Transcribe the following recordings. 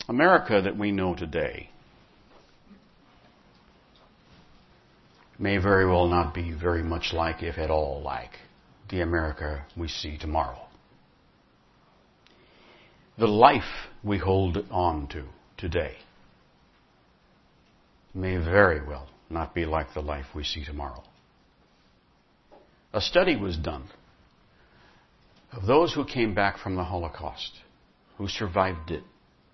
America that we know today may very well not be very much like, if at all like, the America we see tomorrow. The life we hold on to today may very well not be like the life we see tomorrow. A study was done of those who came back from the Holocaust, who survived it.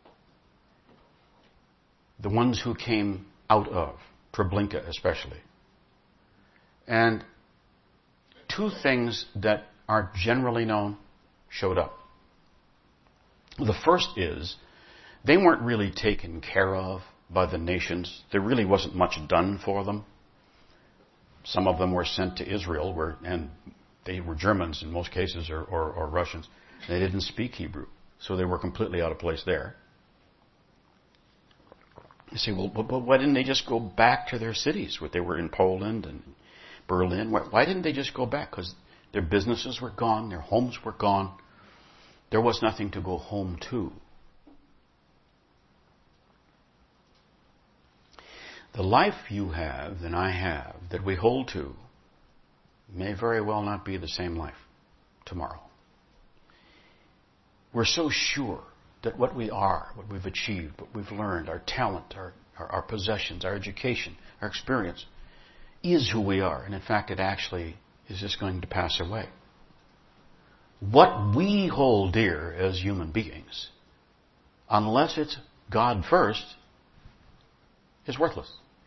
The ones who came out of, Treblinka especially. And two things that are generally known showed up. The first is, they weren't really taken care of by the nations. There really wasn't much done for them. Some of them were sent to Israel, and they were Germans in most cases, or Russians. They didn't speak Hebrew, so they were completely out of place there. You say, well, but why didn't they just go back to their cities? They were in Poland and Berlin. Why didn't they just go back? Because their businesses were gone, their homes were gone. There was nothing to go home to. The life you have and I have that we hold to may very well not be the same life tomorrow. We're so sure that what we are, what we've achieved, what we've learned, our talent, our possessions, our education, our experience, is who we are. And in fact, it actually is just going to pass away. What we hold dear as human beings, unless it's God first, is worthless.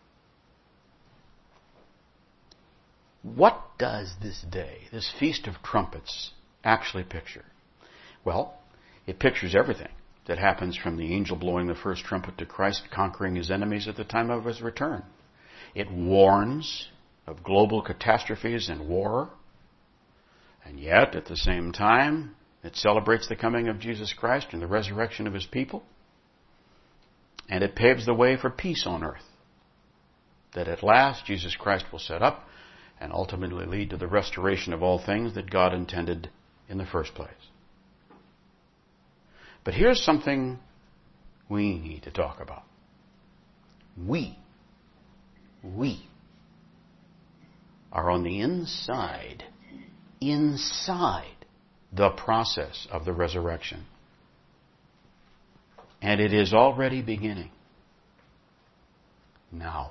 What does this day, this Feast of Trumpets, actually picture? Well, it pictures everything that happens from the angel blowing the first trumpet to Christ conquering his enemies at the time of his return. It warns of global catastrophes and war. And yet, at the same time, it celebrates the coming of Jesus Christ and the resurrection of his people. And it paves the way for peace on earth. That at last Jesus Christ will set up and ultimately lead to the restoration of all things that God intended in the first place. But here's something we need to talk about. We are on the inside the process of the resurrection. And it is already beginning now.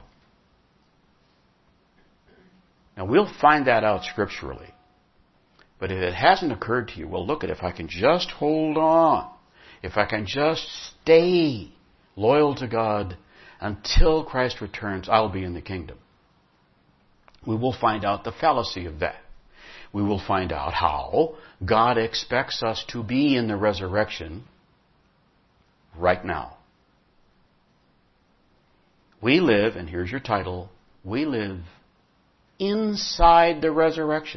Now, we'll find that out scripturally. But if it hasn't occurred to you, well, look, if I can just hold on, if I can just stay loyal to God until Christ returns, I'll be in the kingdom. We will find out the fallacy of that. We will find out how God expects us to be in the resurrection right now. We live, and here's your title, we live inside the resurrection.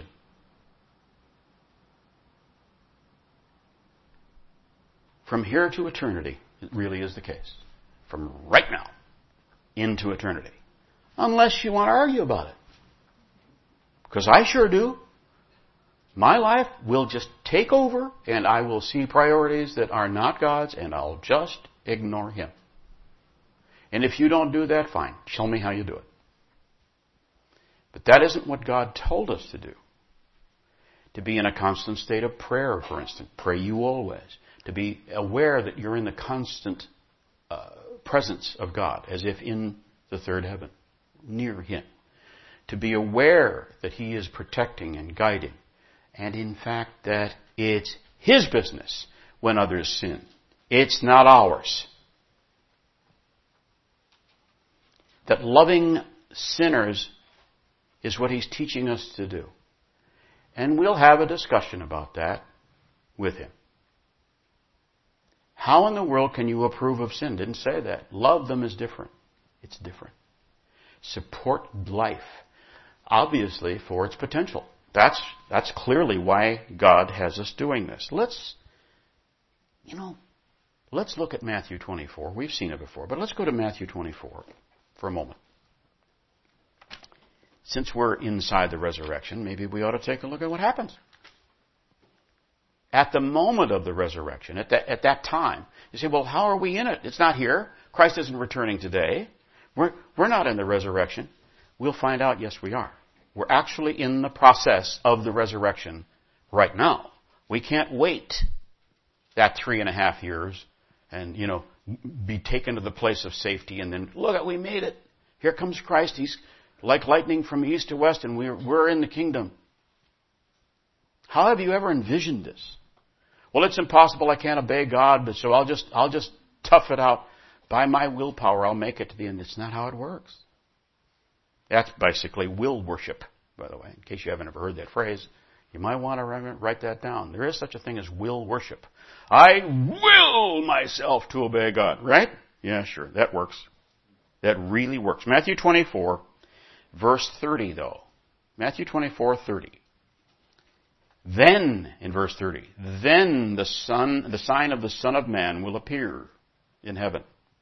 From here to eternity, it really is the case. From right now into eternity. Unless you want to argue about it. Because I sure do. My life will just take over and I will see priorities that are not God's and I'll just ignore Him. And if you don't do that, fine. Show me how you do it. But that isn't what God told us to do. To be in a constant state of prayer, for instance. Pray you always. To be aware that you're in the constant presence of God, as if in the third heaven, near Him. To be aware that He is protecting and guiding. And in fact, that it's His business when others sin. It's not ours. That loving sinners is what He's teaching us to do. And we'll have a discussion about that with Him. How in the world can you approve of sin? Didn't say that. Love them is different. It's different. Support life, obviously, for its potential. That's clearly why God has us doing this. Let's look at Matthew 24. We've seen it before, but let's go to Matthew 24 for a moment. Since we're inside the resurrection, maybe we ought to take a look at what happens. at the moment of the resurrection, at that time. You say, well, how are we in it? It's not here. Christ isn't returning today. We're not in the resurrection. We'll find out, yes, we are. We're actually in the process of the resurrection right now. We can't wait that 3.5 years and, be taken to the place of safety and then, look, we made it. Here comes Christ. He's like lightning from east to west and we're in the kingdom. How have you ever envisioned this? Well, it's impossible. I can't obey God, but so I'll just tough it out. By my willpower, I'll make it to the end. It's not how it works. That's basically will worship, by the way. In case you haven't ever heard that phrase, you might want to write that down. There is such a thing as will worship. I will myself to obey God, right? Yeah, sure. That works. That really works. Matthew 24, verse 30, though. Matthew 24:30. Then, in verse 30, then the sign of the Son of Man will appear in heaven.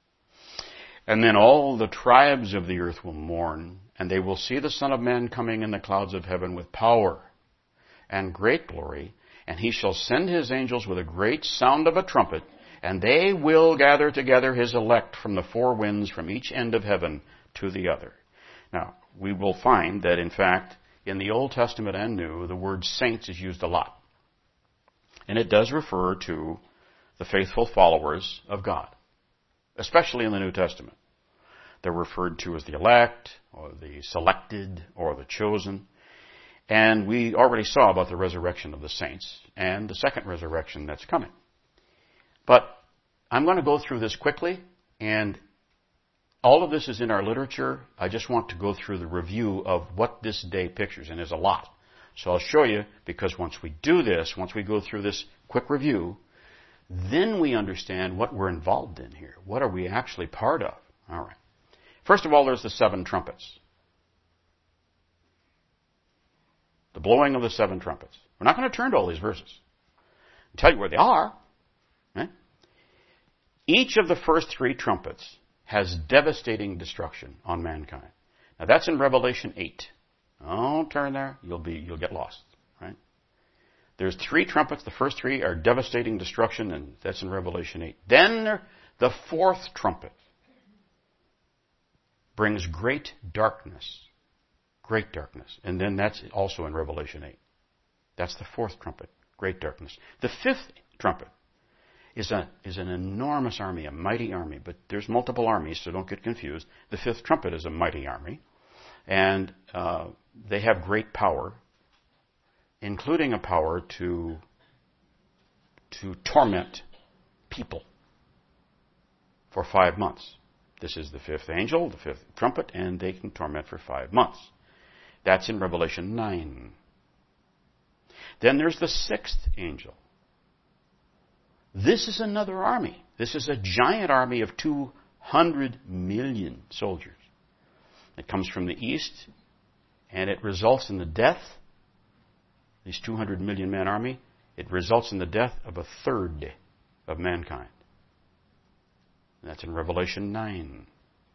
And then all the tribes of the earth will mourn, and they will see the Son of Man coming in the clouds of heaven with power and great glory, and he shall send his angels with a great sound of a trumpet, and they will gather together his elect from the four winds from each end of heaven to the other. Now, we will find that, in fact, in the Old Testament and New, the word saints is used a lot. And it does refer to the faithful followers of God, especially in the New Testament. They're referred to as the elect, or the selected, or the chosen. And we already saw about the resurrection of the saints and the second resurrection that's coming. But I'm going to go through this quickly, and all of this is in our literature. I just want to go through the review of what this day pictures, and there's a lot. So I'll show you, because once we do this, once we go through this quick review, then we understand what we're involved in here. What are we actually part of? All right. First of all, there's the 7 trumpets. The blowing of the 7 trumpets. We're not going to turn to all these verses. I'll tell you where they are. Right? Each of the first 3 trumpets has devastating destruction on mankind. Now that's in Revelation 8. Don't turn there. You'll get lost. Right? There's 3 trumpets. The first 3 are devastating destruction, and that's in Revelation 8. Then the 4th trumpet brings great darkness. Great darkness. And then that's also in Revelation 8. That's the 4th trumpet. Great darkness. The 5th trumpet is an enormous army, a mighty army. But there's multiple armies, so don't get confused. The 5th trumpet is a mighty army. And they have great power, including a power to torment people for 5 months. This is the 5th angel, the 5th trumpet, and they can torment for 5 months. That's in Revelation 9. Then there's the 6th angel. This is another army. This is a giant army of 200 million soldiers. It comes from the east, and it results in the death, this 200 million man army, it results in the death of 1/3 of mankind. And that's in Revelation 9.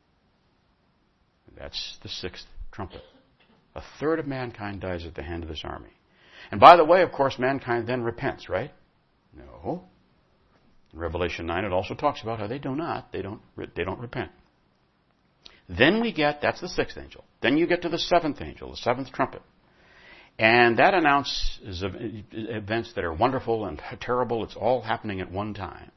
That's the 6th trumpet. 1/3 of mankind dies at the hand of this army. And by the way, of course, mankind then repents, right? No. In Revelation 9, it also talks about how they don't repent. Then we get, that's the 6th angel. Then you get to the 7th angel, the 7th trumpet. And that announces events that are wonderful and terrible. It's all happening at one time.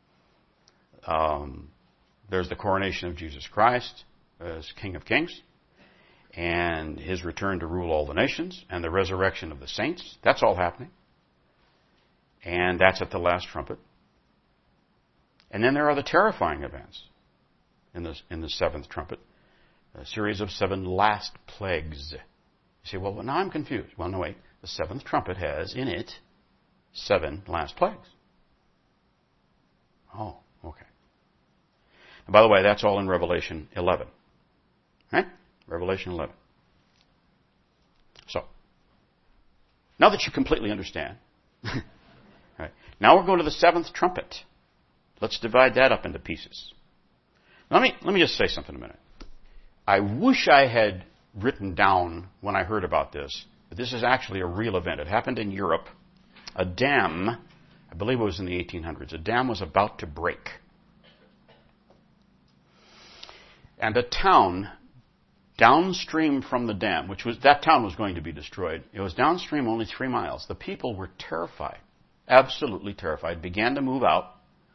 There's the coronation of Jesus Christ as King of Kings, and his return to rule all the nations, and the resurrection of the saints. That's all happening. And that's at the last trumpet. And then there are the terrifying events in the 7th trumpet, a series of 7 last plagues. You say, well, now I'm confused. Well, no, wait. The 7th trumpet has in it 7 last plagues. Oh, okay. And by the way, that's all in Revelation 11. Right? Revelation 11. So, now that you completely understand, right, now we're going to the 7th trumpet. Let's divide that up into pieces. Let me just say something a minute. I wish I had written down when I heard about this, but this is actually a real event. It happened in Europe. A dam believe it was in the 1800s. A dam was about to break. And a town downstream from the dam, that town was going to be destroyed. It was downstream only 3 miles. The people were terrified, absolutely terrified, began to move out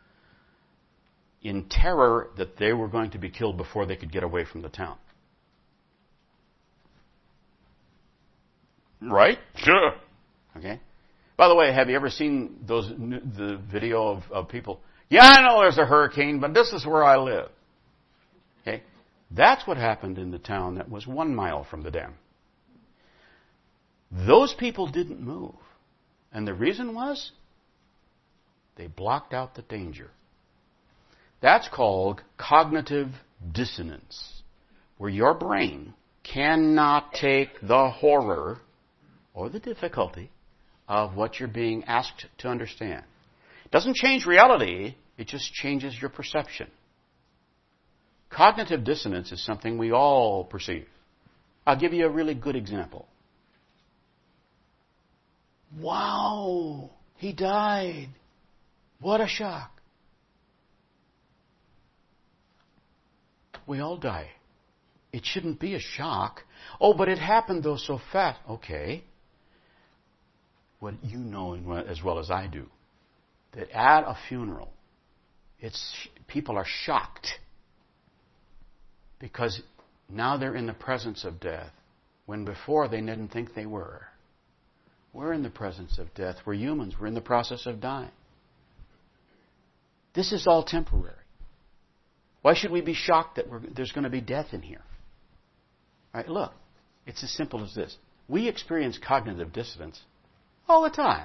in terror that they were going to be killed before they could get away from the town. Right? Sure. Okay. By the way, have you ever seen the video of people? Yeah, I know there's a hurricane, but this is where I live. Okay. That's what happened in the town that was 1 mile from the dam. Those people didn't move. And the reason was they blocked out the danger. That's called cognitive dissonance, where your brain cannot take the horror or the difficulty of what you're being asked to understand. It doesn't change reality, it just changes your perception. Cognitive dissonance is something we all perceive. I'll give you a really good example. Wow, he died. What a shock. We all die. It shouldn't be a shock. Oh, but it happened though so fast. Okay. What you know as well as I do, that at a funeral, people are shocked because now they're in the presence of death when before they didn't think they were. We're in the presence of death. We're humans. We're in the process of dying. This is all temporary. Why should we be shocked that there's going to be death in here? All right, look, it's as simple as this. We experience cognitive dissonance all the time.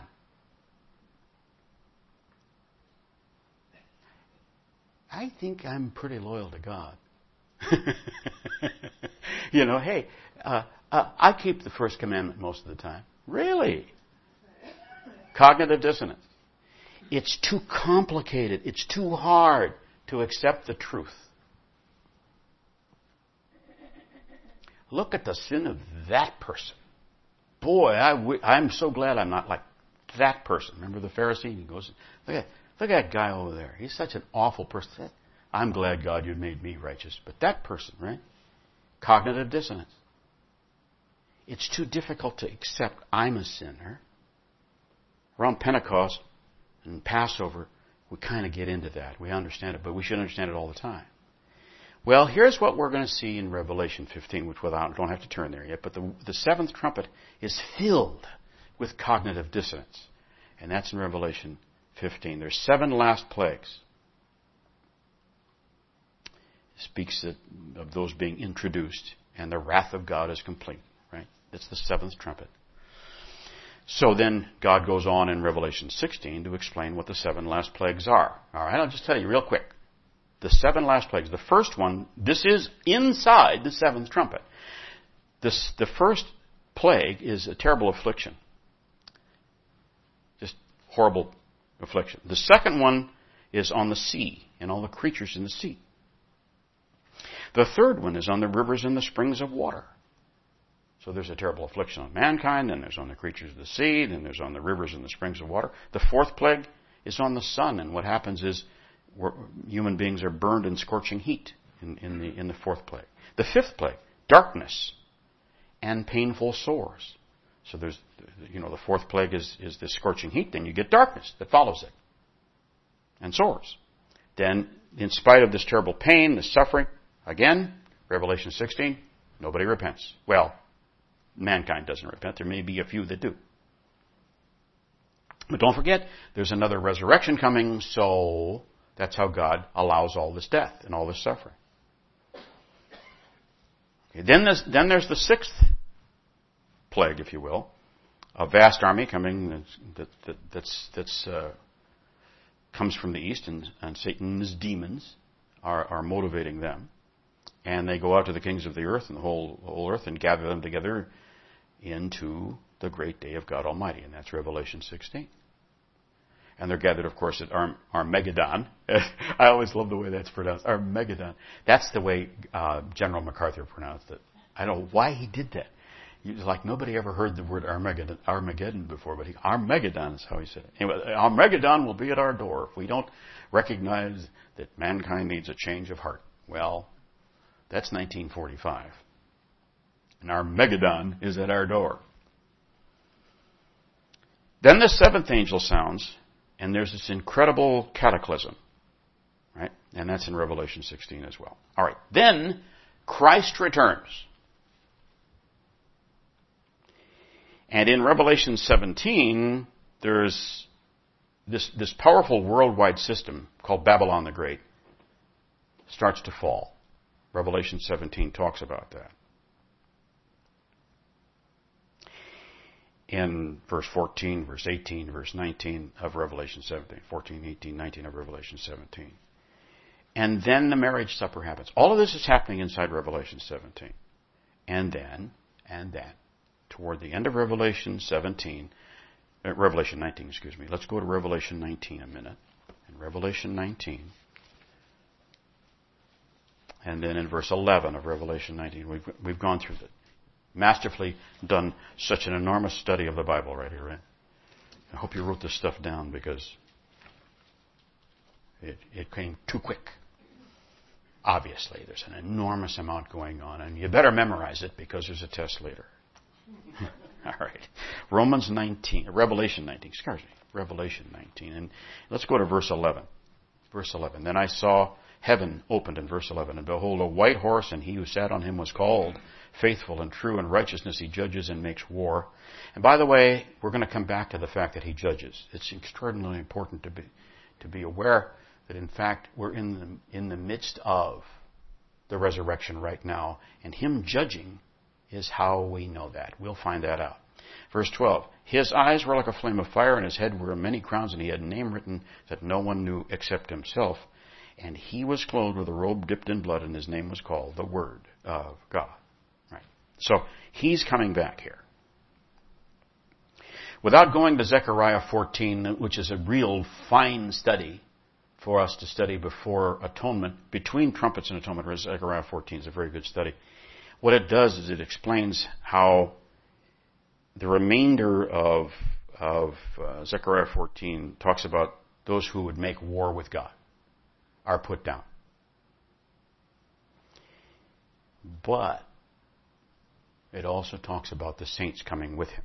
I think I'm pretty loyal to God. Hey, I keep the first commandment most of the time. Really? Cognitive dissonance. It's too complicated. It's too hard to accept the truth. Look at the sin of that person. Boy, I'm so glad I'm not like that person. Remember the Pharisee? He goes, look at that guy over there. He's such an awful person. I'm glad, God, you made me righteous. But that person, right? Cognitive dissonance. It's too difficult to accept I'm a sinner. Around Pentecost and Passover, we kind of get into that. We understand it, but we should understand it all the time. Well, here's what we're going to see in Revelation 15, which I don't have to turn there yet, but the seventh trumpet is filled with cognitive dissonance. And that's in Revelation 15. There's 7 last plagues. It speaks of those being introduced, and the wrath of God is complete. Right? That's the 7th trumpet. So then God goes on in Revelation 16 to explain what the 7 last plagues are. All right, I'll just tell you real quick. The 7 last plagues. The first one, this is inside the 7th trumpet. The first plague is a terrible affliction. Just horrible affliction. The second one is on the sea and all the creatures in the sea. The third one is on the rivers and the springs of water. So there's a terrible affliction on mankind, then there's on the creatures of the sea, then there's on the rivers and the springs of water. The fourth plague is on the sun, and what happens is human beings are burned in scorching heat in the fourth plague. The fifth plague, darkness and painful sores. So there's, the fourth plague is the scorching heat, then you get darkness that follows it. And sores. Then, in spite of this terrible pain, this suffering, again, Revelation 16, nobody repents. Well, mankind doesn't repent. There may be a few that do. But don't forget, there's another resurrection coming, so that's how God allows all this death and all this suffering. Okay, then there's the 6th plague, if you will, a vast army coming that's comes from the east, and Satan's demons are motivating them, and they go out to the kings of the earth and the whole earth and gather them together into the great day of God Almighty, and that's Revelation 16. And they're gathered, of course, at Armageddon. I always love the way that's pronounced. Armageddon. That's the way General MacArthur pronounced it. I don't know why he did that. It's like nobody ever heard the word Armageddon before, but Armageddon is how he said it. Anyway, Armageddon will be at our door if we don't recognize that mankind needs a change of heart. Well, that's 1945. And Armageddon is at our door. Then the seventh angel sounds, and there's this incredible cataclysm. Right? And that's in Revelation 16 as well. All right. Then Christ returns. And in Revelation 17, there's this powerful worldwide system called Babylon the Great starts to fall. Revelation 17 talks about that. In verse 14, verse 18, verse 19 of Revelation 17. 14, 18, 19 of Revelation 17. And then the marriage supper happens. All of this is happening inside Revelation 17. And then, toward the end of Revelation 19, Let's go to Revelation 19 a minute. In Revelation 19, and then in verse 11 of Revelation 19, we've gone through it. Masterfully done such an enormous study of the Bible right here, right? I hope you wrote this stuff down because it came too quick. Obviously, there's an enormous amount going on, and you better memorize it because there's a test later. All right. Revelation 19, Revelation 19. And let's go to verse 11. Verse 11. Then I saw heaven opened in verse 11, and behold, a white horse, and he who sat on him was called Faithful and True, and righteousness he judges and makes war. And by the way, we're going to come back to the fact that he judges. It's extraordinarily important to be aware that in fact we're in the midst of the resurrection right now, and him judging is how we know that. We'll find that out. Verse 12, his eyes were like a flame of fire, and his head were many crowns, and he had a name written that no one knew except himself. And he was clothed with a robe dipped in blood, and his name was called the Word of God. Right. So he's coming back here. Without going to Zechariah 14, which is a real fine study for us to study before atonement, between trumpets and atonement, Zechariah 14 is a very good study. What it does is it explains how the remainder of Zechariah 14 talks about those who would make war with God are put down. But it also talks about the saints coming with him.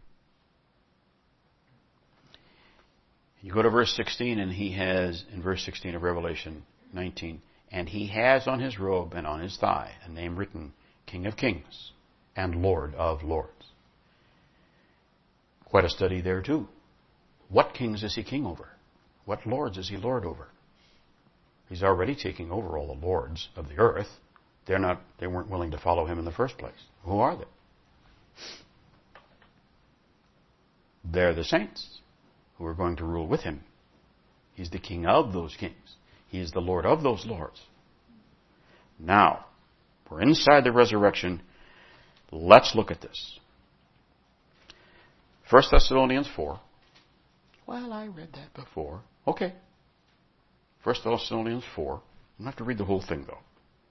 You go to verse 16, and he has, in verse 16 of Revelation 19, and he has on his robe and on his thigh a name written, King of Kings and Lord of Lords. Quite a study there too. What kings is he king over? What lords is he lord over? He's already taking over all the lords of the earth. They weren't willing to follow him in the first place. Who are they? They're the saints who are going to rule with him. He's the king of those kings. He is the lord of those lords. Now, we're inside the resurrection. Let's look at this. 1 Thessalonians 4. Well, I read that before. Okay. 1 Thessalonians 4. I'm going to have to read the whole thing, though.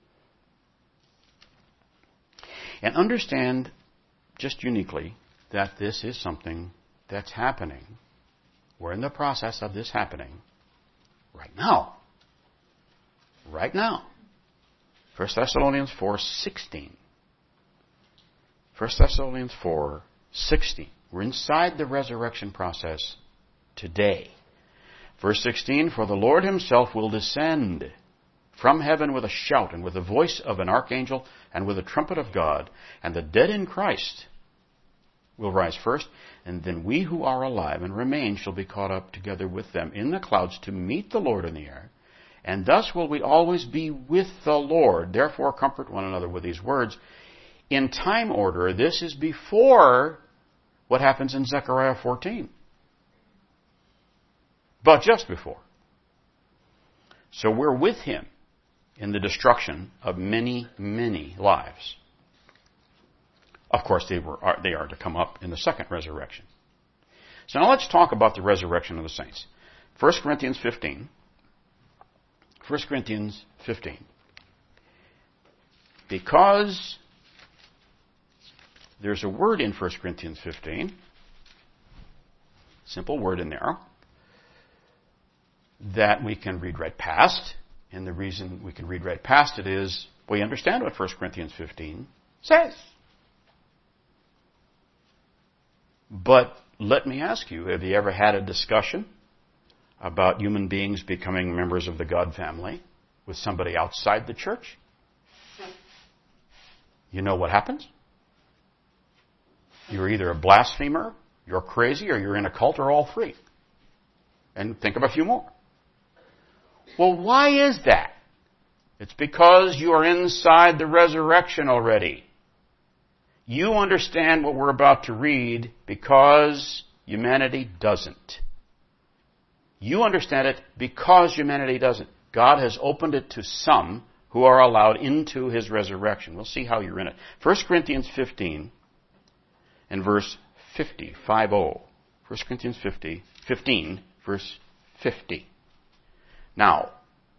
And understand, just uniquely, that this is something that's happening. We're in the process of this happening right now. Right now. 1 Thessalonians 4:16. 1 Thessalonians 4:16. We're inside the resurrection process today. Verse 16, for the Lord himself will descend from heaven with a shout and with the voice of an archangel and with the trumpet of God, and the dead in Christ will rise first, and then we who are alive and remain shall be caught up together with them in the clouds to meet the Lord in the air. And thus will we always be with the Lord. Therefore comfort one another with these words. In time order, this is before what happens in Zechariah 14. But just before. So we're with him in the destruction of many, many lives. Of course, they are to come up in the second resurrection. So now let's talk about the resurrection of the saints. 1 Corinthians 15. 1 Corinthians 15. Because there's a word in 1 Corinthians 15, simple word in there, that we can read right past. And the reason we can read right past it is we understand what 1 Corinthians 15 says. But let me ask you, have you ever had a discussion about human beings becoming members of the God family with somebody outside the church? You know what happens? You're either a blasphemer, you're crazy, or you're in a cult, or all three. And think of a few more. Well, why is that? It's because you are inside the resurrection already. You understand what we're about to read because humanity doesn't. You understand it because humanity doesn't. God has opened it to some who are allowed into His resurrection. We'll see how you're in it. 1 Corinthians 15 and verse 50, 5-0. 1 Corinthians 15, verse 50. Now,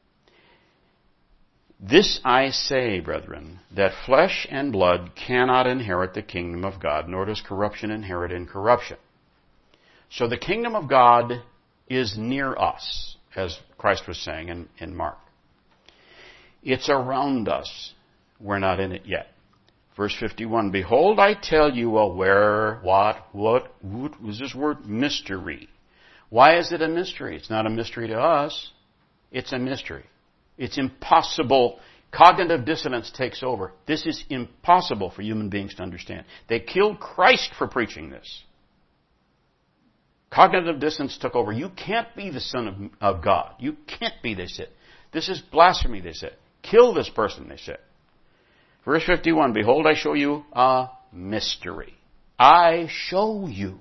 this I say, brethren, that flesh and blood cannot inherit the kingdom of God, nor does corruption inherit incorruption. So the kingdom of God is near us, as Christ was saying in Mark. It's around us. We're not in it yet. Verse 51, behold, I tell you what was this word? Mystery. Why is it a mystery? It's not a mystery to us. It's a mystery. It's impossible. Cognitive dissonance takes over. This is impossible for human beings to understand. They killed Christ for preaching this. Cognitive dissonance took over. You can't be the Son of God. You can't be, they said. This is blasphemy, they said. Kill this person, they said. Verse 51, behold, I show you a mystery. I show you.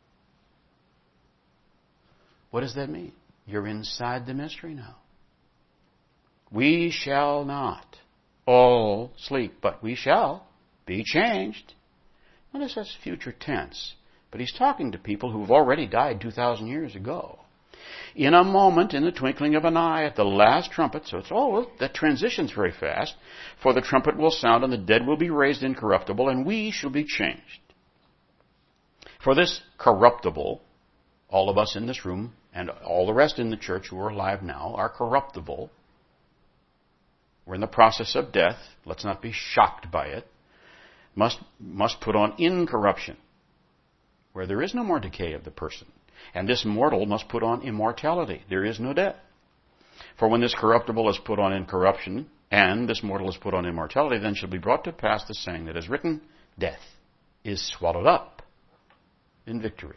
What does that mean? You're inside the mystery now. We shall not all sleep, but we shall be changed. Notice that's future tense. But he's talking to people who've already died 2,000 years ago. In a moment, in the twinkling of an eye, at the last trumpet, so that transitions very fast, for the trumpet will sound and the dead will be raised incorruptible, and we shall be changed. For this corruptible, all of us in this room and all the rest in the church who are alive now are corruptible. We're in the process of death. Let's not be shocked by it. Must put on incorruption, where there is no more decay of the person. And this mortal must put on immortality. There is no death. For when this corruptible is put on incorruption, and this mortal is put on immortality, then shall be brought to pass the saying that is written, death is swallowed up in victory.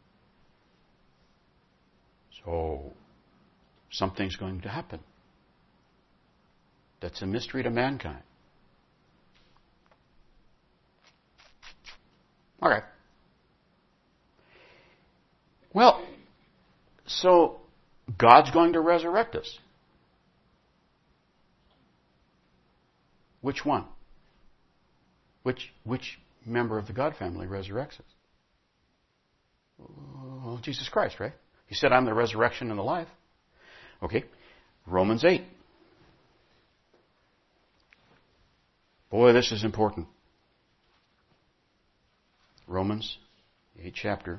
So, something's going to happen. That's a mystery to mankind. Okay. Well, so God's going to resurrect us. Which one? Which member of the God family resurrects us? Oh, Jesus Christ, right? He said, I'm the resurrection and the life. Okay. Romans 8. Boy, this is important. Romans 8 chapter.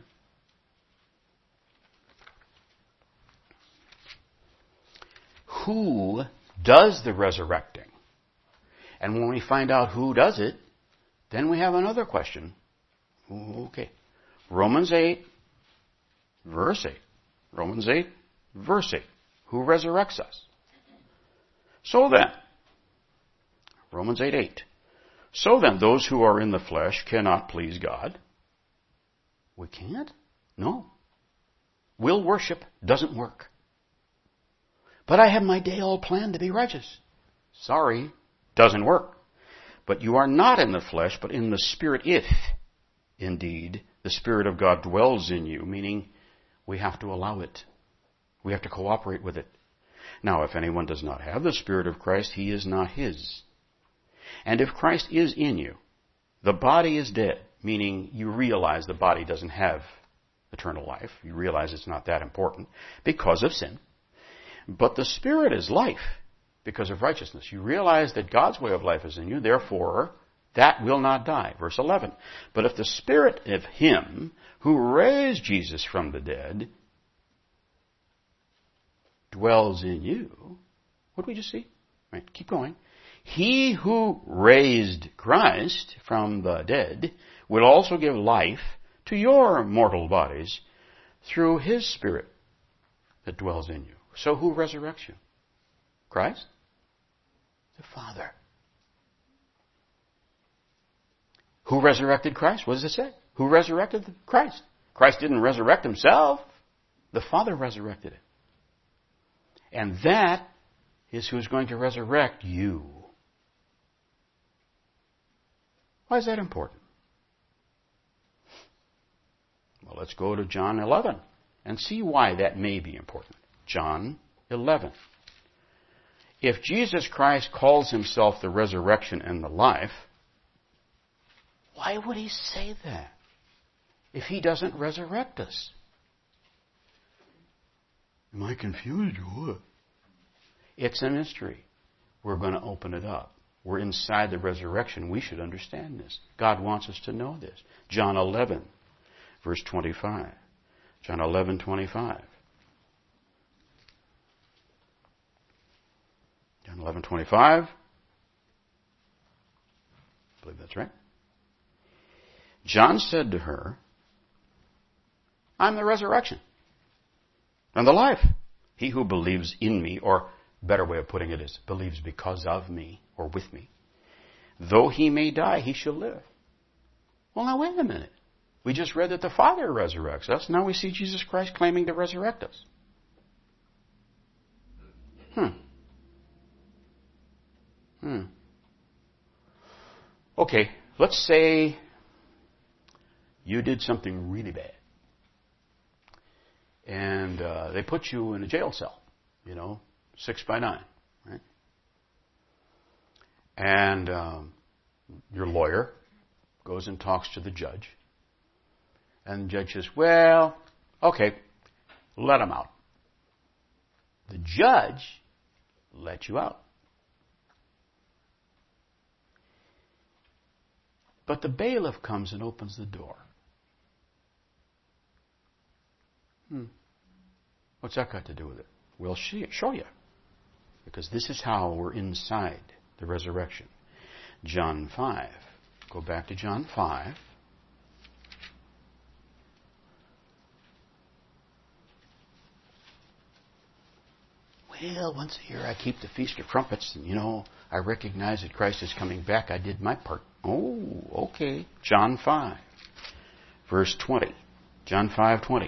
Who does the resurrecting? And when we find out who does it, then we have another question. Okay. Romans 8, verse 8. Romans 8, verse 8. Who resurrects us? So then, Romans 8:8. So then, those who are in the flesh cannot please God. We can't? No. Will worship doesn't work. But I have my day all planned to be righteous. Sorry, doesn't work. But you are not in the flesh, but in the Spirit, if indeed the Spirit of God dwells in you, meaning we have to allow it. We have to cooperate with it. Now, if anyone does not have the Spirit of Christ, he is not his. And if Christ is in you, the body is dead, meaning you realize the body doesn't have eternal life. You realize it's not that important because of sin. But the Spirit is life because of righteousness. You realize that God's way of life is in you, therefore that will not die. Verse 11. But if the Spirit of Him who raised Jesus from the dead dwells in you, what did we just see? Right, keep going. He who raised Christ from the dead will also give life to your mortal bodies through His Spirit that dwells in you. So who resurrects you? Christ? The Father. Who resurrected Christ? What does it say? Who resurrected Christ? Christ didn't resurrect Himself. The Father resurrected it. And that is who's going to resurrect you. Why is that important? Well, let's go to John 11 and see why that may be important. John 11. If Jesus Christ calls Himself the resurrection and the life, why would He say that if He doesn't resurrect us? Am I confused or what? It's a mystery. We're going to open it up. We're inside the resurrection. We should understand this. God wants us to know this. John 11, verse 25. John 11, 25. John 11, 25. I believe that's right. John said to her, I'm the resurrection and the life. He who believes in me, or a better way of putting it is believes because of me or with me, though he may die, he shall live. Well, now wait a minute. We just read that the Father resurrects us. Now we see Jesus Christ claiming to resurrect us. Okay, let's say you did something really bad. And they put you in a jail cell, 6x9, right? And your lawyer goes and talks to the judge. And the judge says, well, okay, let him out. The judge let you out. But the bailiff comes and opens the door. What's that got to do with it? We'll show you. Because this is how we're inside the resurrection. John 5. Go back to John 5. Well, once a year I keep the Feast of Trumpets, and I recognize that Christ is coming back. I did my part. Oh, okay. John 5, verse 20. John 5:20.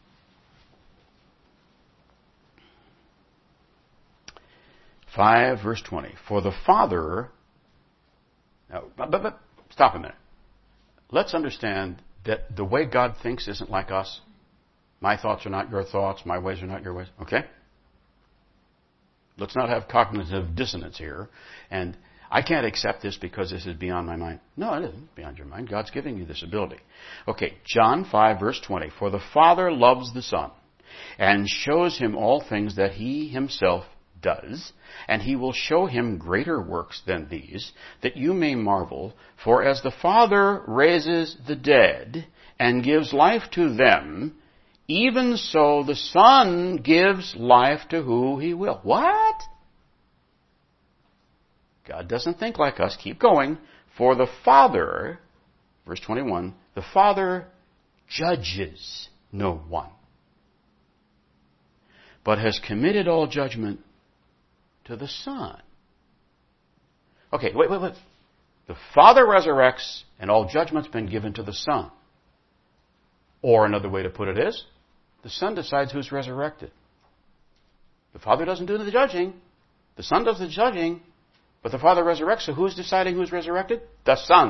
Verse 20. For the Father... Now, but stop a minute. Let's understand that the way God thinks isn't like us. My thoughts are not your thoughts. My ways are not your ways. Okay? Let's not have cognitive dissonance here. And I can't accept this because this is beyond my mind. No, it isn't beyond your mind. God's giving you this ability. Okay, John 5, verse 20. For the Father loves the Son and shows Him all things that He Himself does, and He will show Him greater works than these, that you may marvel. For as the Father raises the dead and gives life to them, even so the Son gives life to who He will. What? God doesn't think like us. Keep going. For the Father, verse 21, the Father judges no one, but has committed all judgment to the Son. Okay, wait. The Father resurrects, and all judgment's been given to the Son. Or another way to put it is, the Son decides who's resurrected. The Father doesn't do the judging. The Son does the judging. But the Father resurrects, so who's deciding who's resurrected? The Son.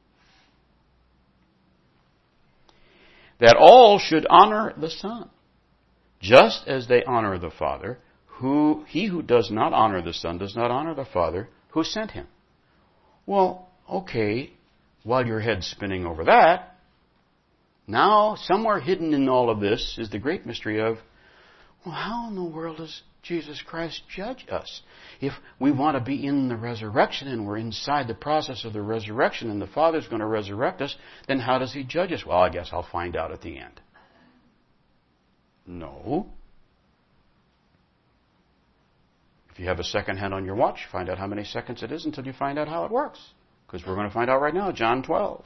That all should honor the Son, just as they honor the Father. He who does not honor the Son does not honor the Father who sent Him. Well, okay, while your head's spinning over that, now somewhere hidden in all of this is the great mystery of, well, how in the world does Jesus Christ judge us? If we want to be in the resurrection and we're inside the process of the resurrection and the Father's going to resurrect us, then how does He judge us? Well, I guess I'll find out at the end. No. If you have a second hand on your watch, find out how many seconds it is until you find out how it works. Because we're going to find out right now, John 12.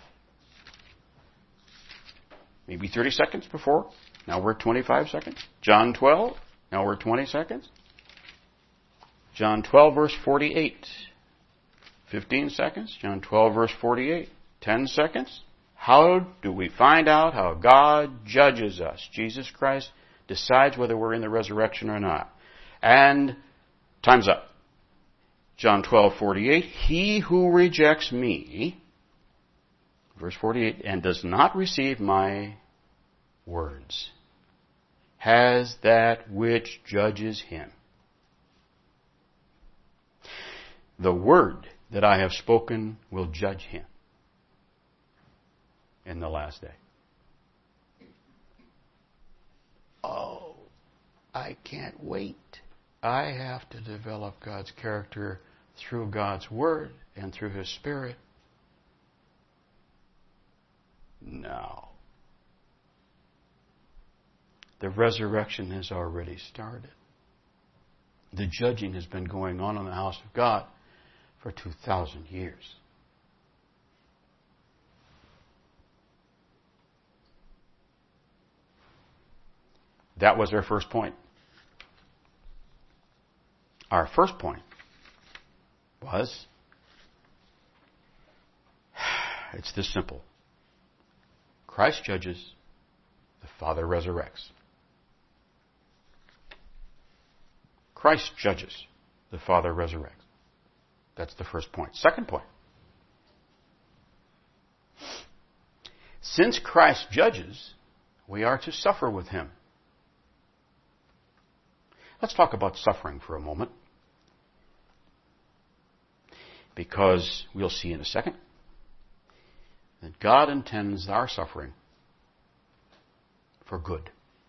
Maybe 30 seconds before. Now we're 25 seconds. John 12. Now we're 20 seconds. John 12, verse 48. 15 seconds. John 12, verse 48. 10 seconds. How do we find out how God judges us? Jesus Christ decides whether we're in the resurrection or not. And time's up. John 12:48. He who rejects me, verse 48, and does not receive my words, has that which judges him. The word that I have spoken will judge him in the last day. Oh, I can't wait. I have to develop God's character through God's Word and through His Spirit. No. The resurrection has already started. The judging has been going on in the house of God for 2,000 years. That was our first point. Our first point was, it's this simple. Christ judges, the Father resurrects. Christ judges, the Father resurrects. That's the first point. Second point. Since Christ judges, we are to suffer with Him. Let's talk about suffering for a moment. Because we'll see in a second that God intends our suffering for good.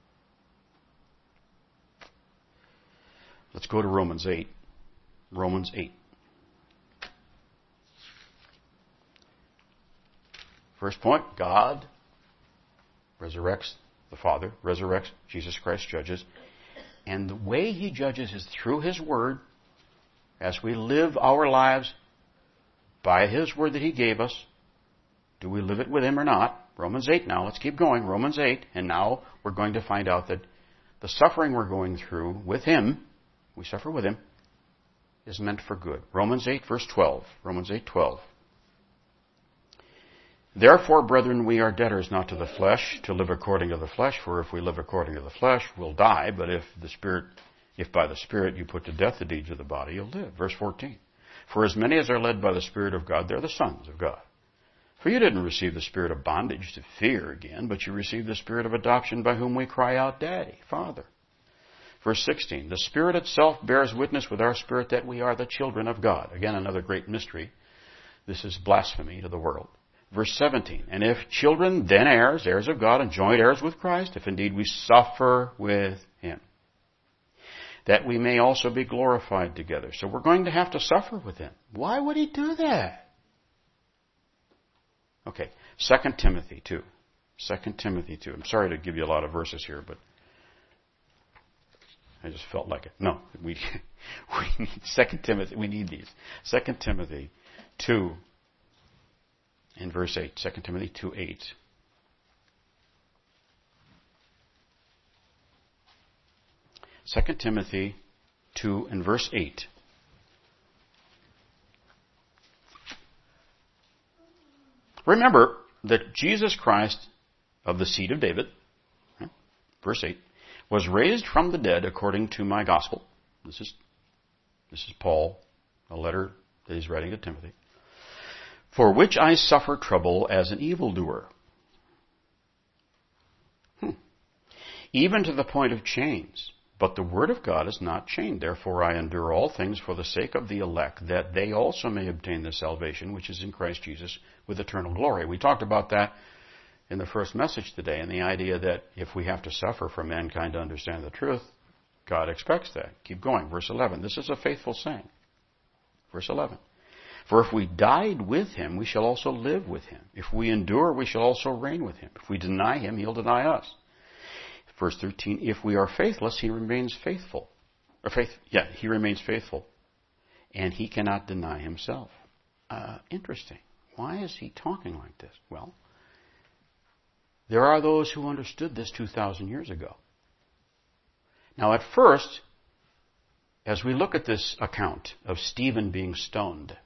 Let's go to Romans 8. Romans 8. First point, God resurrects the Father, resurrects Jesus Christ, judges. And the way He judges is through His Word. As we live our lives by His Word that He gave us, do we live it with Him or not? Romans 8 now. Let's keep going. Romans 8. And now we're going to find out that the suffering we're going through with Him, we suffer with Him, is meant for good. Romans 8, verse 12. Romans 8:12. Therefore, brethren, we are debtors not to the flesh, to live according to the flesh. For if we live according to the flesh, we'll die. But if by the Spirit you put to death the deeds of the body, you'll live. Verse 14. For as many as are led by the Spirit of God, they're the sons of God. For you didn't receive the spirit of bondage to fear again, but you received the Spirit of adoption by whom we cry out, Daddy, Father. Verse 16. The Spirit itself bears witness with our spirit that we are the children of God. Again, another great mystery. This is blasphemy to the world. Verse 17. And if children, then heirs, heirs of God, and joint heirs with Christ, if indeed we suffer with Him, that we may also be glorified together. So we're going to have to suffer with Him. Why would He do that? Okay, 2 Timothy 2. 2 Timothy 2. I'm sorry to give you a lot of verses here, but I just felt like it. No, we need 2 Timothy. We need these. 2 Timothy 2 in verse 8. 2 Timothy 2:8. Second Timothy 2 and verse 8. Remember that Jesus Christ of the seed of David, verse 8, was raised from the dead according to my gospel. This is Paul, a letter that he's writing to Timothy. For which I suffer trouble as an evildoer, even to the point of chains. But the word of God is not chained. Therefore I endure all things for the sake of the elect, that they also may obtain the salvation which is in Christ Jesus with eternal glory. We talked about that in the first message today, and the idea that if we have to suffer for mankind to understand the truth, God expects that. Keep going. Verse 11. This is a faithful saying. Verse 11. For if we died with him, we shall also live with him. If we endure, we shall also reign with him. If we deny him, he'll deny us. Verse 13. If we are faithless, he remains faithful. He remains faithful. And he cannot deny himself. Interesting. Why is he talking like this? Well, there are those who understood this 2,000 years ago. Now, at first, as we look at this account of Stephen being stoned,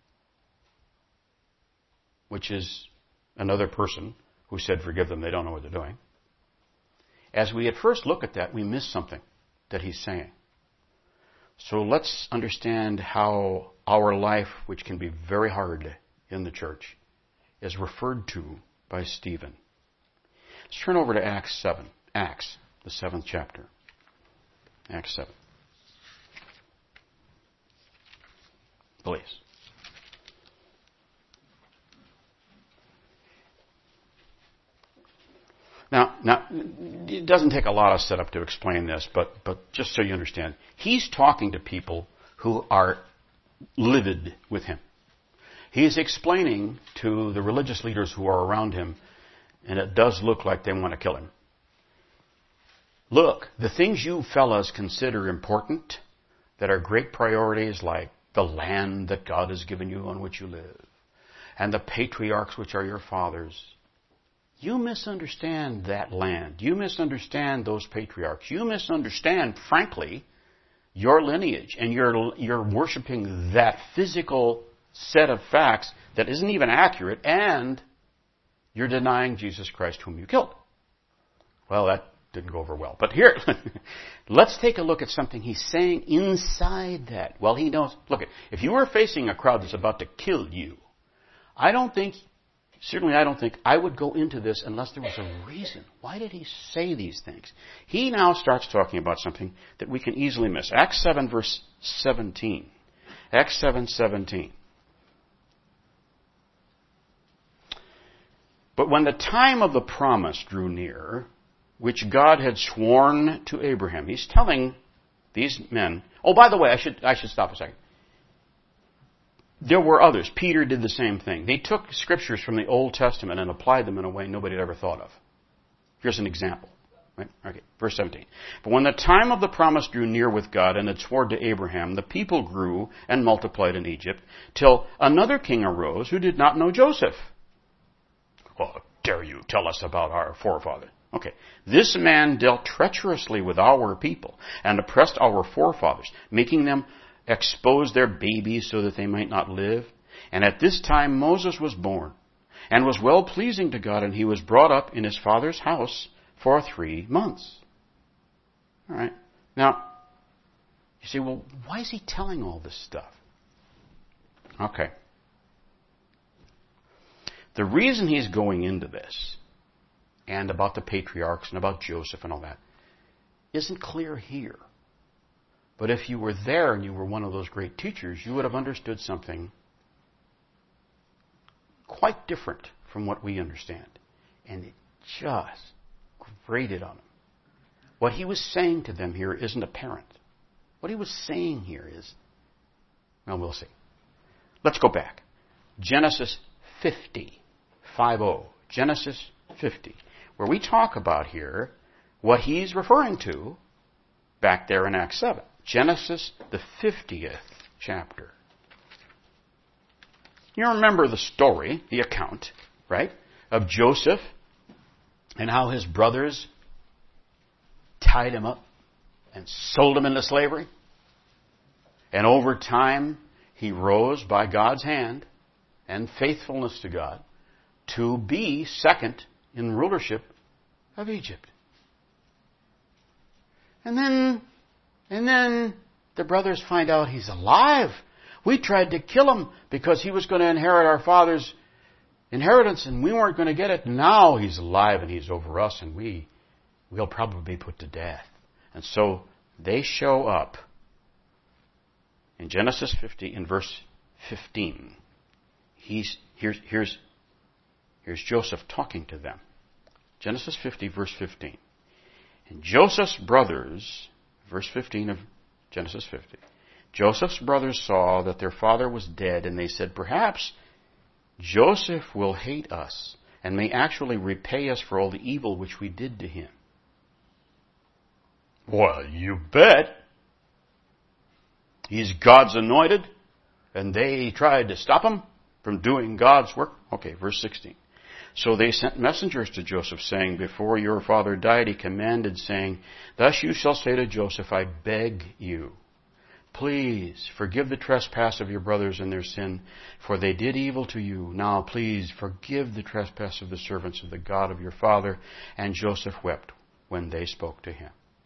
which is another person who said, forgive them, they don't know what they're doing. As we at first look at that, we miss something that he's saying. So let's understand how our life, which can be very hard in the church, is referred to by Stephen. Let's turn over to Acts 7. Acts, the 7th chapter. Acts 7. Please. Now, it doesn't take a lot of setup to explain this, but just so you understand, he's talking to people who are livid with him. He's explaining to the religious leaders who are around him, and it does look like they want to kill him. Look, the things you fellas consider important, that are great priorities, like the land that God has given you on which you live, and the patriarchs which are your fathers, you misunderstand that land. You misunderstand those patriarchs. You misunderstand, frankly, your lineage, and you're worshiping that physical set of facts that isn't even accurate, and you're denying Jesus Christ whom you killed. Well, that didn't go over well. But here, let's take a look at something he's saying inside that. Well, he knows. Look, if you were facing a crowd that's about to kill you, I don't think I would go into this unless there was a reason. Why did he say these things? He now starts talking about something that we can easily miss. Acts 7, verse 17. Acts 7:17. But when the time of the promise drew near, which God had sworn to Abraham, he's telling these men. Oh, by the way, I should stop a second. There were others. Peter did the same thing. They took scriptures from the Old Testament and applied them in a way nobody had ever thought of. Here's an example. Right? Okay, verse 17. But when the time of the promise drew near with God and had sworn to Abraham, the people grew and multiplied in Egypt, till another king arose who did not know Joseph. Well, how dare you tell us about our forefather? Okay, this man dealt treacherously with our people and oppressed our forefathers, making them expose their babies so that they might not live. And at this time Moses was born and was well pleasing to God, and he was brought up in his father's house for 3 months. All right. Now, you say, well, why is he telling all this stuff? Okay. The reason he's going into this, and about the patriarchs and about Joseph and all that, isn't clear here. But if you were there and you were one of those great teachers, you would have understood something quite different from what we understand. And it just grated on him. What he was saying to them here isn't apparent. What he was saying here is, well, we'll see. Let's go back. Genesis 50. 5-0. Genesis 50. Where we talk about here what he's referring to back there in Acts 7. Genesis, the 50th chapter. You remember the story, the account, right, of Joseph and how his brothers tied him up and sold him into slavery? And over time, he rose by God's hand and faithfulness to God to be second in rulership of Egypt. And then the brothers find out he's alive. We tried to kill him because he was going to inherit our father's inheritance, and we weren't going to get it. Now he's alive and he's over us, and we'll probably be put to death. And so they show up in Genesis 50 in verse 15. Here's Joseph talking to them. Genesis 50 verse 15. And Joseph's brothers, verse 15 of Genesis 50. Joseph's brothers saw that their father was dead, and they said, perhaps Joseph will hate us and may actually repay us for all the evil which we did to him. Well, you bet. He's God's anointed, and they tried to stop him from doing God's work. Okay, verse 16. So they sent messengers to Joseph, saying, before your father died, he commanded, saying, thus you shall say to Joseph, I beg you, please forgive the trespass of your brothers and their sin, for they did evil to you. Now please forgive the trespass of the servants of the God of your father. And Joseph wept when they spoke to him.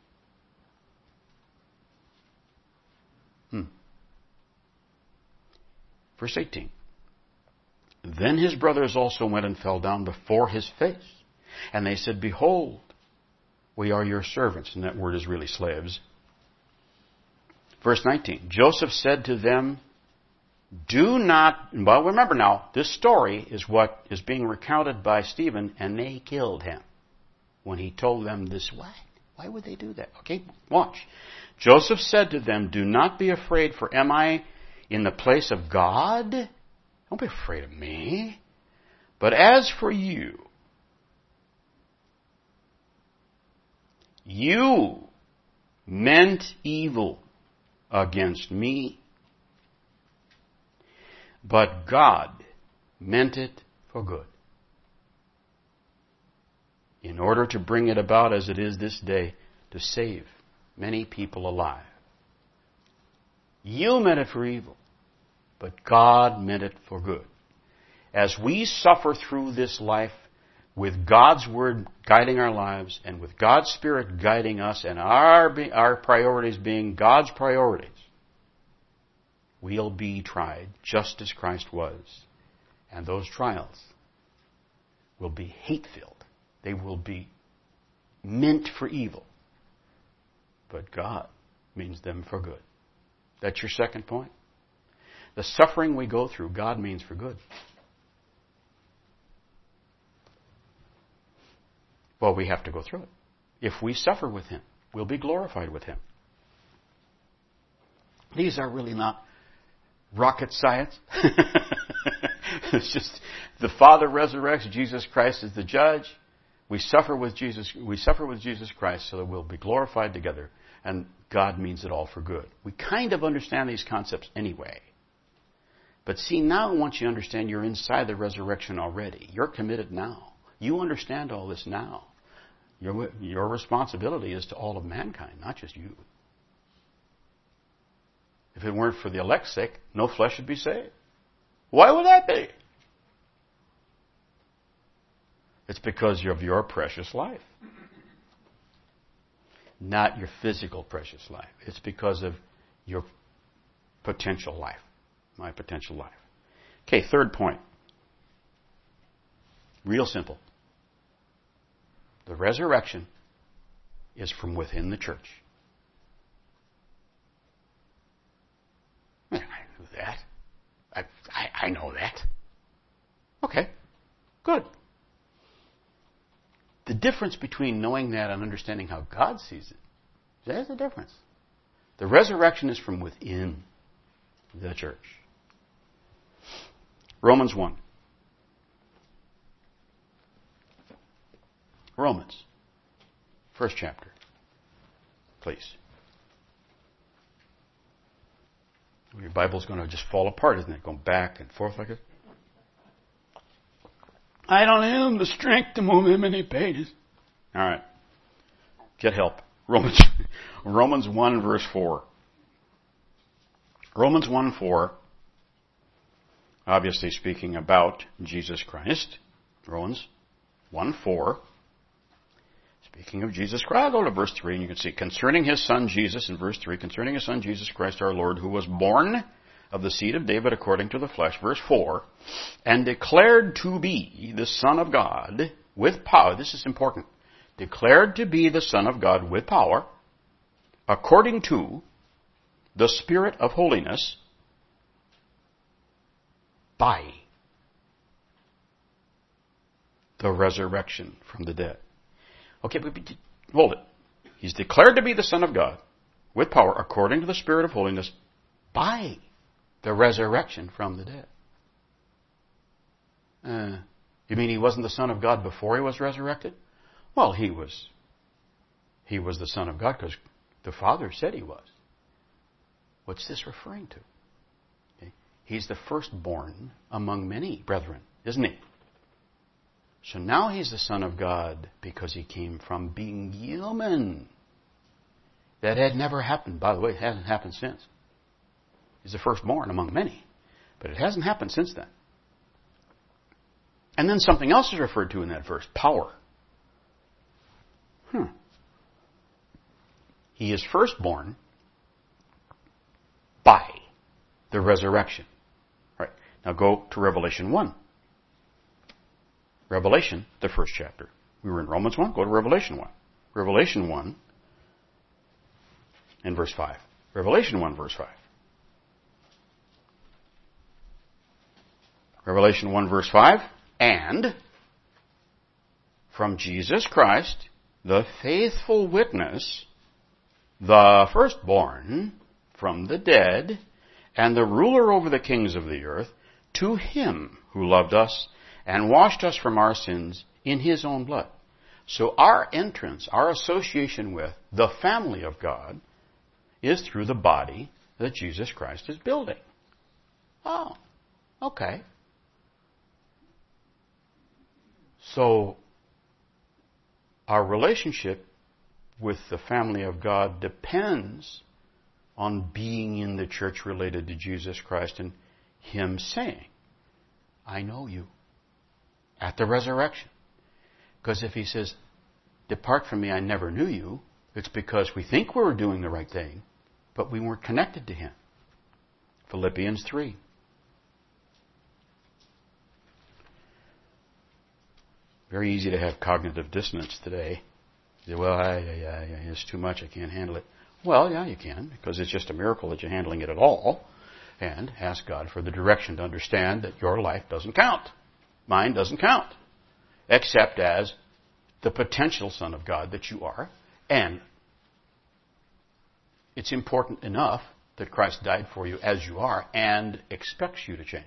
Verse 18. Then his brothers also went and fell down before his face. And they said, behold, we are your servants. And that word is really slaves. Verse 19. Joseph said to them, do not, well, remember now, this story is what is being recounted by Stephen, and they killed him when he told them this. Why would they do that? Okay, watch. Joseph said to them, do not be afraid, for am I in the place of God? Don't be afraid of me. But as for you, you meant evil against me, but God meant it for good, in order to bring it about as it is this day, to save many people alive. You meant it for evil, but God meant it for good. As we suffer through this life with God's Word guiding our lives and with God's Spirit guiding us and our priorities being God's priorities, we'll be tried just as Christ was. And those trials will be hate-filled. They will be meant for evil. But God means them for good. That's your second point. The suffering we go through, God means for good. Well, we have to go through it. If we suffer with Him, we'll be glorified with Him. These are really not rocket science. It's just the Father resurrects, Jesus Christ is the judge. We suffer with Jesus Christ so that we'll be glorified together, and God means it all for good. We kind of understand these concepts anyway. But see, now once you understand, you're inside the resurrection already. You're committed now. You understand all this now. Your responsibility is to all of mankind, not just you. If it weren't for the elect's sake, no flesh would be saved. Why would that be? It's because of your precious life. Not your physical precious life. It's because of your potential life. My potential life. Okay, third point. Real simple. The resurrection is from within the church. I knew that. I know that. Okay, good. The difference between knowing that and understanding how God sees it, there's a difference. The resurrection is from within the church. Romans 1. Romans, first chapter, please. Your Bible's going to just fall apart, isn't it? Going back and forth like it. I don't have the strength to move that many pages. All right. Get help. Romans 1, verse 4. Romans 1:4, obviously speaking about Jesus Christ. Romans 1:4, speaking of Jesus Christ. I'll go to verse 3 and you can see, concerning His Son Jesus, in verse 3, concerning His Son Jesus Christ our Lord, who was born of the seed of David according to the flesh, verse 4, and declared to be the Son of God with power. This is important. Declared to be the Son of God with power, according to the Spirit of holiness, by the resurrection from the dead. Okay, but hold it. He's declared to be the Son of God with power, according to the Spirit of holiness, by the resurrection from the dead. You mean he wasn't the Son of God before he was resurrected? Well, he was the Son of God because the Father said he was. What's this referring to? Okay. He's the firstborn among many brethren, isn't he? So now he's the Son of God because he came from being human. That had never happened. By the way, it hasn't happened since. He's the firstborn among many. But it hasn't happened since then. And then something else is referred to in that verse. Power. He is firstborn by the resurrection. Right. Now go to Revelation 1. Revelation, the first chapter. We were in Romans 1. Go to Revelation 1. Revelation 1 and verse 5. Revelation 1, verse 5. Revelation 1, verse 5. And from Jesus Christ, the faithful witness, the firstborn from the dead, and the ruler over the kings of the earth, to him who loved us and washed us from our sins in his own blood. So our entrance, our association with the family of God is through the body that Jesus Christ is building. Oh, okay. So our relationship with the family of God depends on being in the church related to Jesus Christ and him saying, I know you, at the resurrection. Because if he says, depart from me, I never knew you, it's because we think we were doing the right thing, but we weren't connected to him. Philippians 3. Very easy to have cognitive dissonance today. You say, well, it's too much, I can't handle it. Well, yeah, you can, because it's just a miracle that you're handling it at all. And ask God for the direction to understand that your life doesn't count. Mine doesn't count. Except as the potential Son of God that you are. And it's important enough that Christ died for you as you are and expects you to change.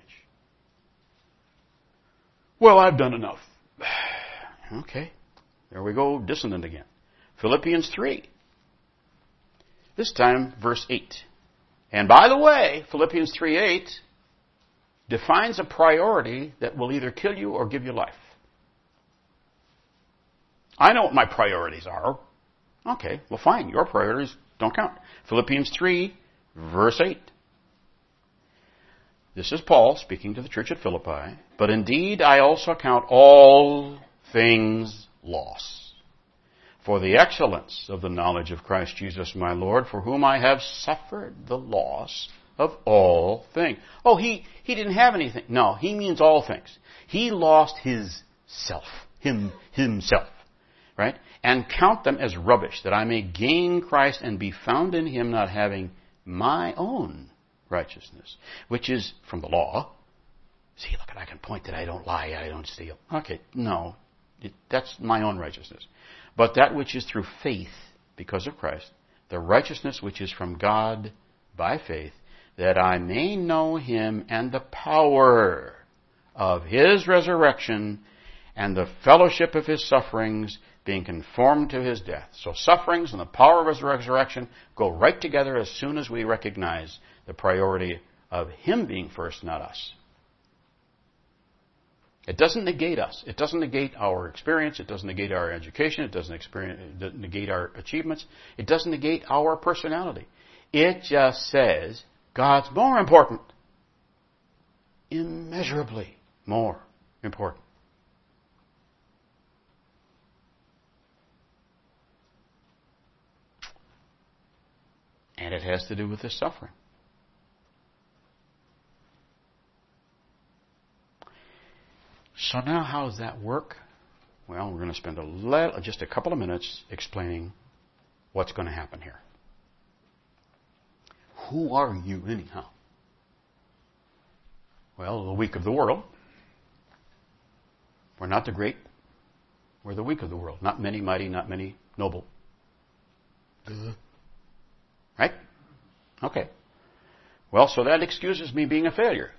Well, I've done enough. Okay, there we go, dissonant again. Philippians 3. This time, verse 8. And by the way, Philippians 3:8 defines a priority that will either kill you or give you life. I know what my priorities are. Okay, well fine, your priorities don't count. Philippians 3, verse 8. This is Paul speaking to the church at Philippi. But indeed I also count all things loss for the excellence of the knowledge of Christ Jesus my Lord, for whom I have suffered the loss of all things. Oh, he didn't have anything. No, he means all things. He lost his self, himself, right? And count them as rubbish, that I may gain Christ and be found in him, not having my own righteousness, which is from the law. See, look, I can point that I don't lie, I don't steal. Okay, no, that's my own righteousness. But that which is through faith, because of Christ, the righteousness which is from God by faith, that I may know him and the power of his resurrection and the fellowship of his sufferings, being conformed to his death. So sufferings and the power of his resurrection go right together as soon as we recognize the priority of him being first, not us. It doesn't negate us. It doesn't negate our experience. It doesn't negate our education. It doesn't negate our achievements. It doesn't negate our personality. It just says God's more important. Immeasurably more important. And it has to do with his suffering. So now how does that work? Well, we're going to spend just a couple of minutes explaining what's going to happen here. Who are you anyhow? Well, the weak of the world. We're not the great. We're the weak of the world. Not many mighty, not many noble. Right? Okay. Well, so that excuses me being a failure.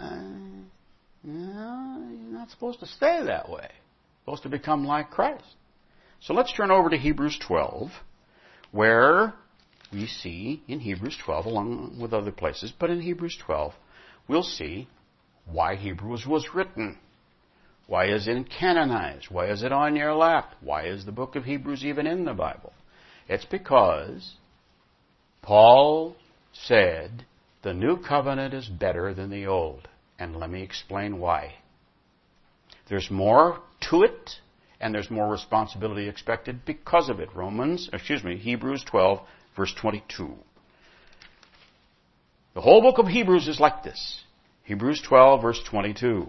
No, you're not supposed to stay that way. You're supposed to become like Christ. So let's turn over to Hebrews 12, where we see in Hebrews 12, along with other places, but in Hebrews 12, we'll see why Hebrews was written. Why is it canonized? Why is it on your lap? Why is the book of Hebrews even in the Bible? It's because Paul said the new covenant is better than the old. And let me explain why. There's more to it, and there's more responsibility expected because of it. Hebrews 12, verse 22. The whole book of Hebrews is like this. Hebrews 12, verse 22.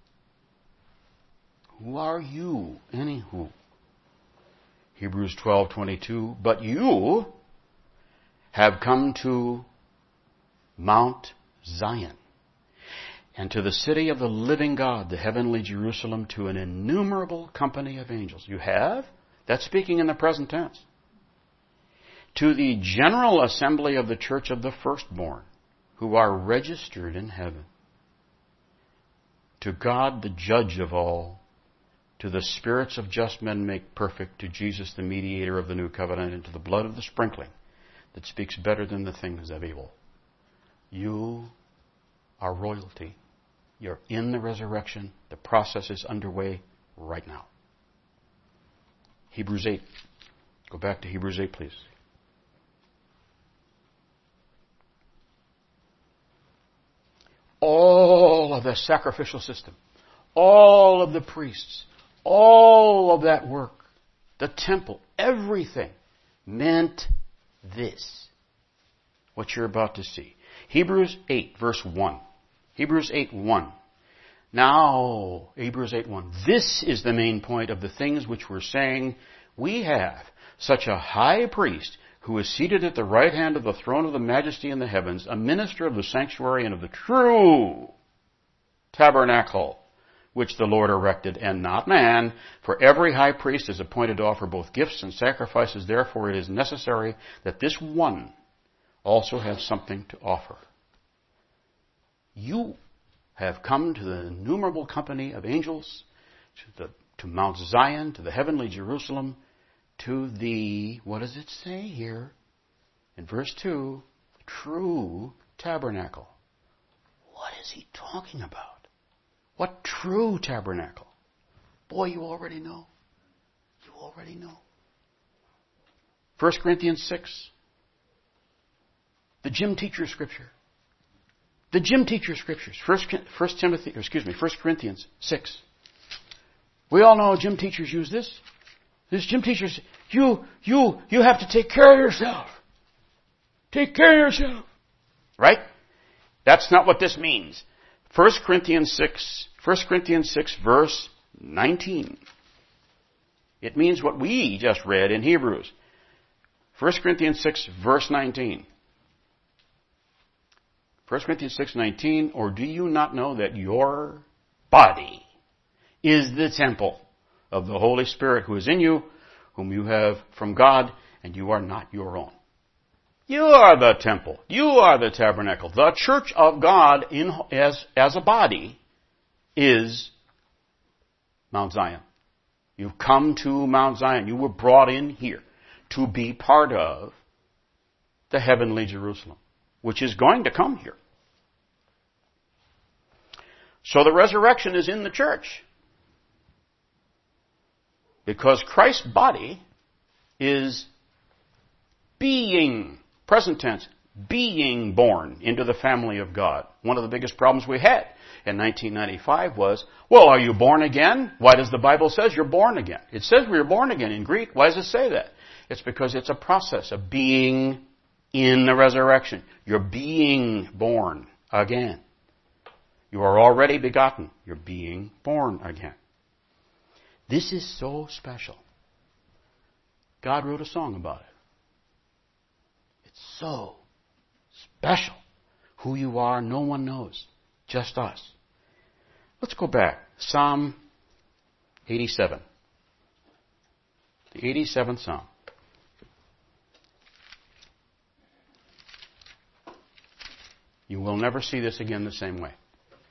Who are you, anywho? Hebrews 12:22. But you have come to Mount Zion, and to the city of the living God, the heavenly Jerusalem, to an innumerable company of angels. You have? That's speaking in the present tense. To the general assembly of the church of the firstborn, who are registered in heaven. To God, the judge of all, to the spirits of just men make perfect, to Jesus, the mediator of the new covenant, and to the blood of the sprinkling that speaks better than the things of evil. You are royalty. You're in the resurrection. The process is underway right now. Hebrews 8. Go back to Hebrews 8, please. All of the sacrificial system, all of the priests, all of that work, the temple, everything meant this. What you're about to see. Hebrews 8, verse 1. Hebrews 8:1. Now, Hebrews 8:1. This is the main point of the things which we're saying. We have such a high priest who is seated at the right hand of the throne of the majesty in the heavens, a minister of the sanctuary and of the true tabernacle, which the Lord erected, and not man. For every high priest is appointed to offer both gifts and sacrifices. Therefore it is necessary that this one also have something to offer. You have come to the innumerable company of angels, to Mount Zion, to the heavenly Jerusalem, to the, what does it say here? In verse 2, true tabernacle. What is he talking about? What true tabernacle? Boy, you already know. You already know. 1 Corinthians 6. The gym teacher scripture. The gym teacher scriptures. 1 Corinthians 6. We all know gym teachers use this. This gym teachers, you have to take care of yourself. Take care of yourself. Right? That's not what this means. 1 Corinthians 6 verse 19. It means what we just read in Hebrews. 1 Corinthians 6 verse 19. 1 Corinthians 6:19, or do you not know that your body is the temple of the Holy Spirit who is in you, whom you have from God, and you are not your own? You are the temple. You are the tabernacle. The church of God as a body is Mount Zion. You've come to Mount Zion. You were brought in here to be part of the heavenly Jerusalem, which is going to come here. So the resurrection is in the church. Because Christ's body is being, present tense, being born into the family of God. One of the biggest problems we had in 1995 was, well, are you born again? Why does the Bible say you're born again? It says we're born again in Greek. Why does it say that? It's because it's a process of being in the resurrection. You're being born again. You are already begotten. You're being born again. This is so special. God wrote a song about it. It's so special. Who you are, no one knows. Just us. Let's go back. Psalm 87. The 87th Psalm. You will never see this again the same way.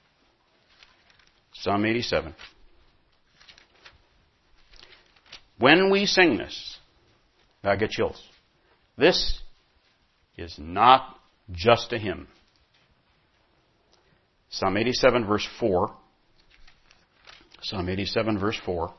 Psalm 87. When we sing this, I get chills. This is not just a hymn. Psalm 87 verse 4. Psalm 87 verse 4.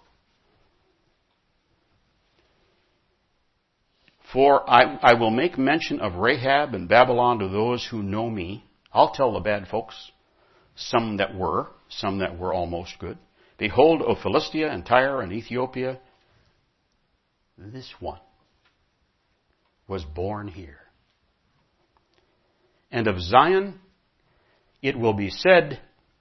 For I will make mention of Rahab and Babylon to those who know me. I'll tell the bad folks, some that were almost good. Behold, O Philistia and Tyre and Ethiopia, this one was born here. And of Zion it will be said,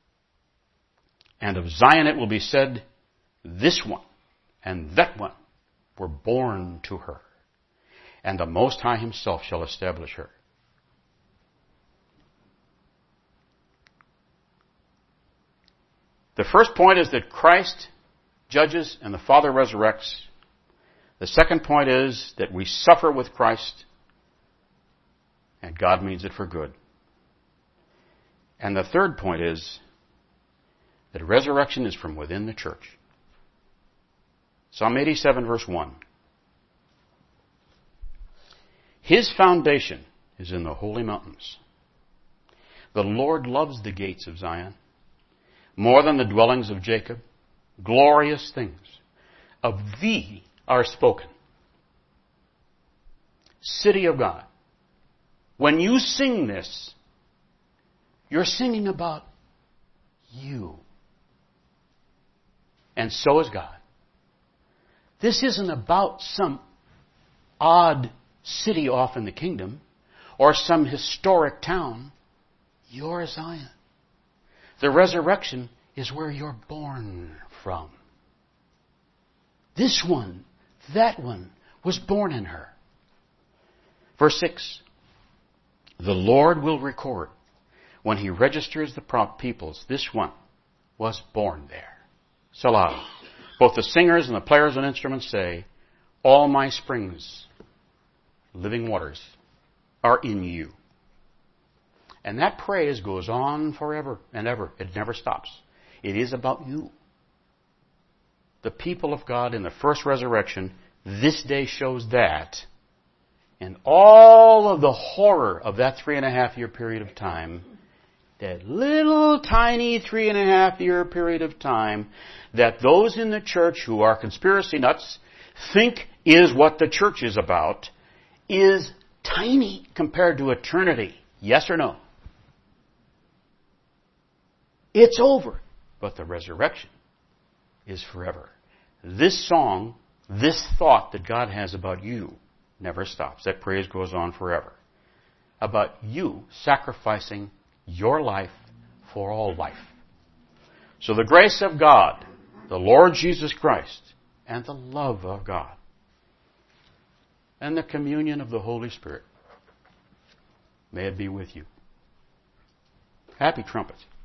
this one and that one were born to her. And the Most High Himself shall establish her. The first point is that Christ judges and the Father resurrects. The second point is that we suffer with Christ and God means it for good. And the third point is that resurrection is from within the church. Psalm 87 verse 1. His foundation is in the holy mountains. The Lord loves the gates of Zion more than the dwellings of Jacob. Glorious things of thee are spoken. City of God. When you sing this, you're singing about you. And so is God. This isn't about some odd city off in the kingdom or some historic town. You're Zion. The resurrection is where you're born from. This one, that one, was born in her. Verse 6. The Lord will record when He registers the peoples. This one was born there. Selah. Both the singers and the players on instruments say, all my springs, living waters, are in you. And that praise goes on forever and ever. It never stops. It is about you. The people of God in the first resurrection, this day shows that. And all of the horror of that 3.5 year period of time, that little tiny 3.5 year period of time, that those in the church who are conspiracy nuts think is what the church is about, is tiny compared to eternity. Yes or no? It's over. But the resurrection is forever. This song, this thought that God has about you never stops. That praise goes on forever. About you sacrificing your life for all life. So the grace of God, the Lord Jesus Christ, and the love of God, and the communion of the Holy Spirit, may it be with you. Happy trumpets.